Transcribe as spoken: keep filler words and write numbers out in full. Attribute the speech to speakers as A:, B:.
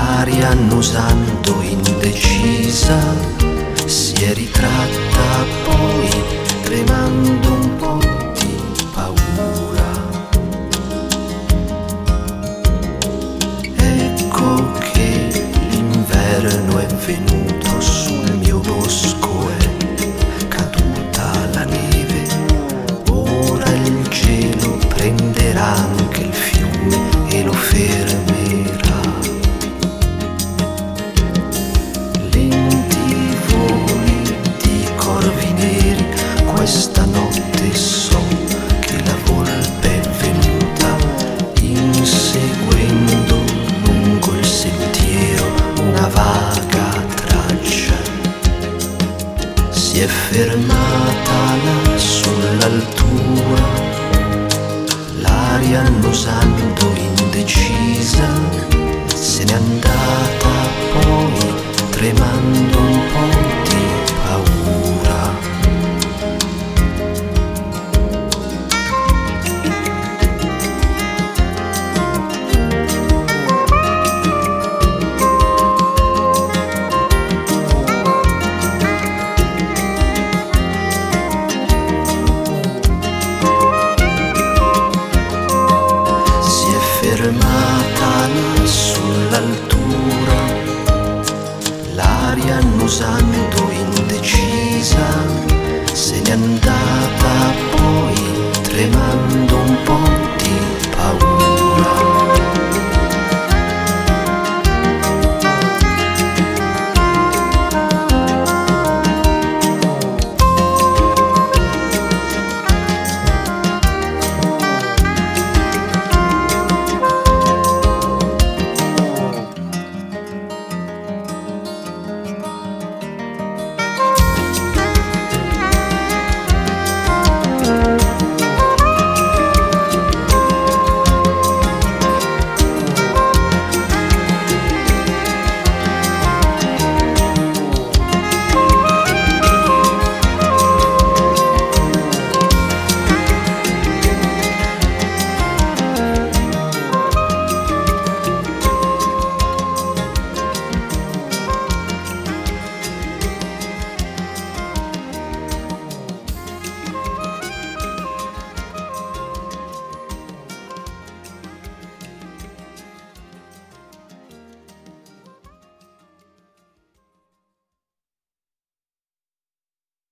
A: L'aria annusando indecisa si è ritratta poi tremando un po' di paura. Ecco che l'inverno è venuto sul mio bosco, è caduta la neve, ora il cielo prenderà anche il fiume e lo fermerà. Lenti voli di corvi neri, questa notte so che la volpe è venuta, inseguendo lungo il sentiero una vaga traccia. Si è fermata là sull'altura, l'aria annusando indecisa, se n'è andata poi tremando un po' di paura. Si è fermata là sull'altura, l'aria annusando indecisa, se n'è andata